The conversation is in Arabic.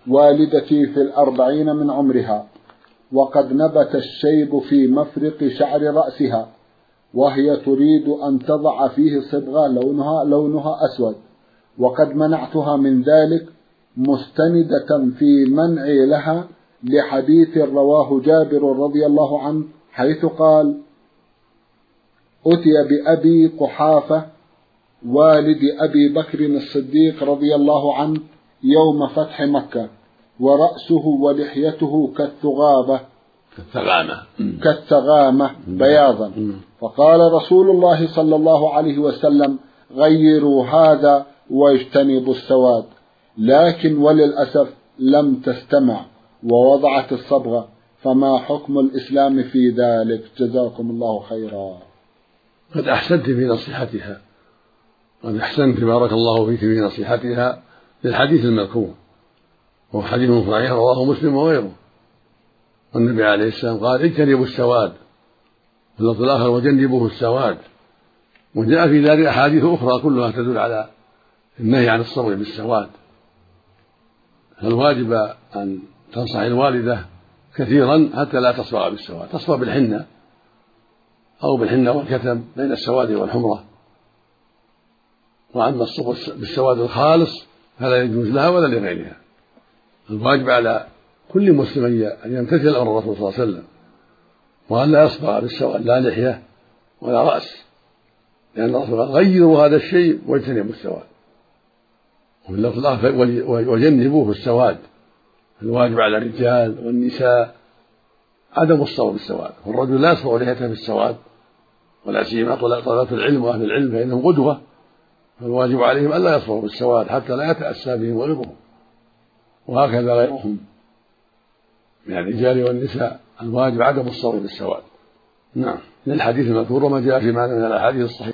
والدتي في 40 من عمرها، وقد نبت الشيب في مفرق شعر رأسها، وهي تريد أن تضع فيه صبغة لونها أسود، وقد منعتها من ذلك مستندة في منعي لها لحديث رواه جابر رضي الله عنه حيث قال: أتي بأبي قحافة والد أبي بكر الصديق رضي الله عنه يوم فتح مكة، ورأسه ولحيته كالثغامة بياضا، فقال رسول الله صلى الله عليه وسلم: غيروا هذا واجتنبوا السواد، لكن وللأسف لم تستمع ووضعت الصبغة، فما حكم الإسلام في ذلك؟ جزاكم الله خيرا. قد أحسنت في نصيحتها، قد أحسنت بارك الله فيك في نصيحتها للحديث المذكور، وهو حديث صحيح رواه مسلم وغيره، والنبي عليه السلام قال: اجتنبوا السواد، واللفظ الآخر: وجنبوه السواد. وجاء في ذلك أحاديث أخرى كلها تدل على النهي عن الصبغ بالسواد. فالواجب أن تنصح الوالدة كثيرا حتى لا تصبغ بالسواد، تصبغ بالحنة أو بالحنة والكتم بين السواد والحمرة. وأما الصبغ بالسواد الخالص فلا يجوز لها ولا لغيرها. الواجب على كل مسلم أن يمتثل أمر الرسول صلى الله عليه وسلم، وأن لا يصبغ بالسواد لا لحية ولا رأس، لأن الرسول قال: غيروا هذا الشيء واجتنبوا السواد. وفي اللفظ الآخر: وجنبوه السواد. الواجب على الرجال والنساء عدم الصبغ بالسواد، والرجل لا يصبغ لحيته بالسواد، ولا سيما طلبة العلم وأهل العلم فإنهم قدوة، فالواجب عليهم ألا يصبغوا بالسواد حتى لا يتأسى بهم غيرهم، وهكذا غيرهم من الرجال والنساء الواجب عدم الصبغ بالسواد. نعم، من الحديث المذكور وما جاء في معنى من الأحاديث الصحيحة.